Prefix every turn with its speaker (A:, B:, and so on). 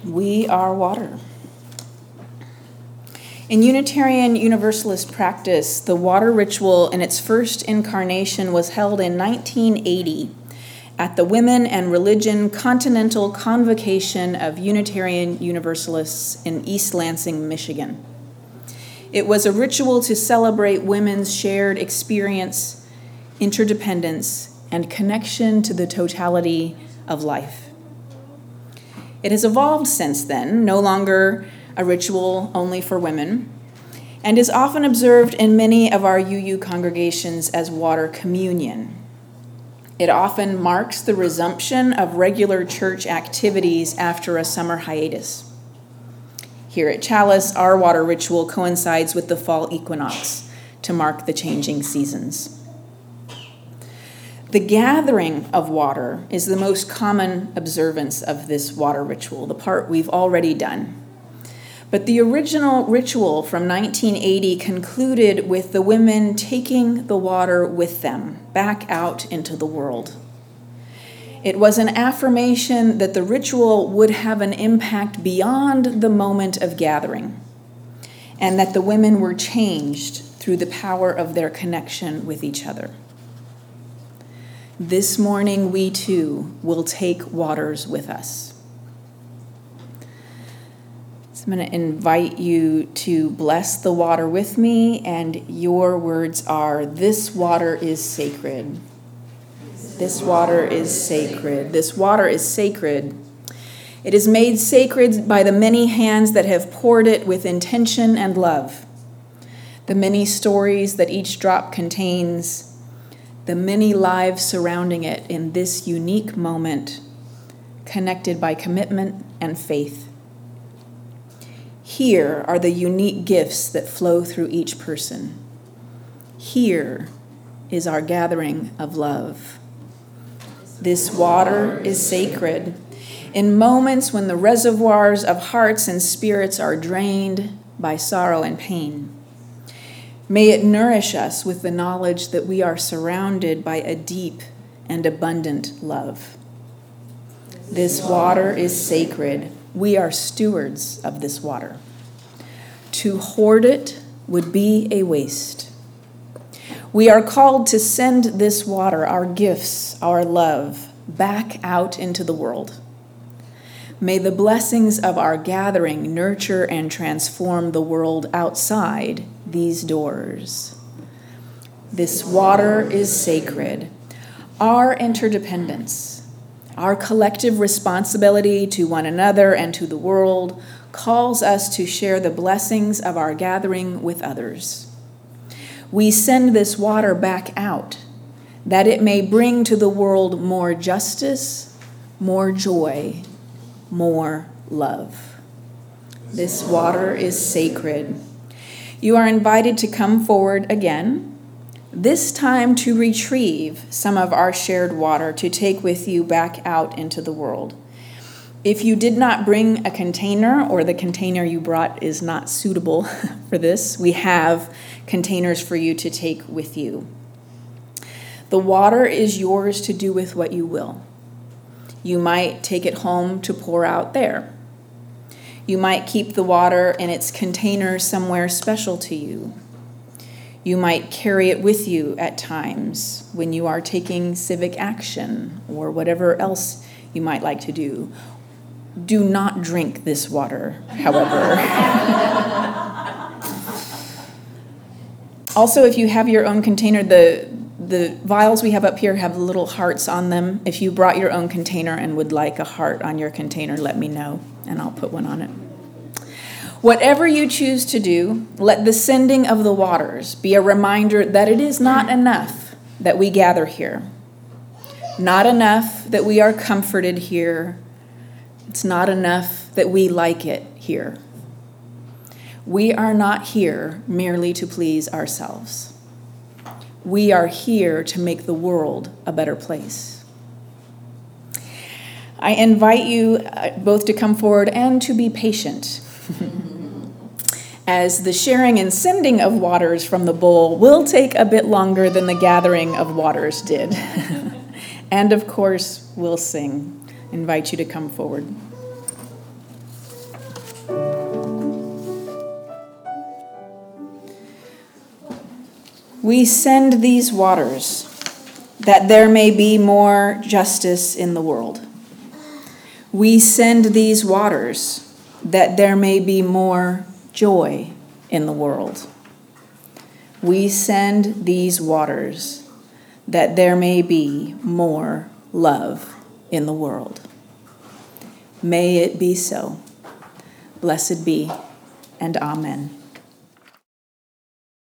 A: We are water. In Unitarian Universalist practice, the water ritual in its first incarnation was held in 1980 at the Women and Religion Continental Convocation of Unitarian Universalists in East Lansing, Michigan. It was a ritual to celebrate women's shared experience, interdependence, and connection to the totality of life. It has evolved since then, no longer a ritual only for women, and is often observed in many of our UU congregations as water communion. It often marks the resumption of regular church activities after a summer hiatus. Here at Chalice, our water ritual coincides with the fall equinox to mark the changing seasons. The gathering of water is the most common observance of this water ritual, the part we've already done. But the original ritual from 1980 concluded with the women taking the water with them back out into the world. It was an affirmation that the ritual would have an impact beyond the moment of gathering, and that the women were changed through the power of their connection with each other. This morning, we too will take waters with us. So I'm going to invite you to bless the water with me, and your words are, "This water is sacred. This water is sacred. This water is sacred. It is made sacred by the many hands that have poured it with intention and love. The many stories that each drop contains, the many lives surrounding it in this unique moment, connected by commitment and faith. Here are the unique gifts that flow through each person. Here is our gathering of love. This water is sacred. In moments when the reservoirs of hearts and spirits are drained by sorrow and pain, may it nourish us with the knowledge that we are surrounded by a deep and abundant love. This water is sacred. We are stewards of this water. To hoard it would be a waste. We are called to send this water, our gifts, our love, back out into the world. May the blessings of our gathering nurture and transform the world outside these doors. This water is sacred. Our interdependence, our collective responsibility to one another and to the world calls us to share the blessings of our gathering with others. We send this water back out, that it may bring to the world more justice, more joy, more love. This water is sacred. You are invited to come forward again, this time to retrieve some of our shared water to take with you back out into the world. If you did not bring a container, or the container you brought is not suitable for this, we have containers for you to take with you. The water is yours to do with what you will. You might take it home to pour out there. You might keep the water in its container somewhere special to you. You might carry it with you at times when you are taking civic action or whatever else you might like to do. Do not drink this water, however. Also, if you have your own container, the vials we have up here have little hearts on them. If you brought your own container and would like a heart on your container, let me know, and I'll put one on it. Whatever you choose to do, let the sending of the waters be a reminder that it is not enough that we gather here. Not enough that we are comforted here. It's not enough that we like it here. We are not here merely to please ourselves. We are here to make the world a better place. I invite you both to come forward and to be patient, as the sharing and sending of waters from the bowl will take a bit longer than the gathering of waters did. And of course, we'll sing. I invite you to come forward. We send these waters that there may be more justice in the world. We send these waters that there may be more joy in the world. We send these waters that there may be more love in the world. May it be so. Blessed be, and amen.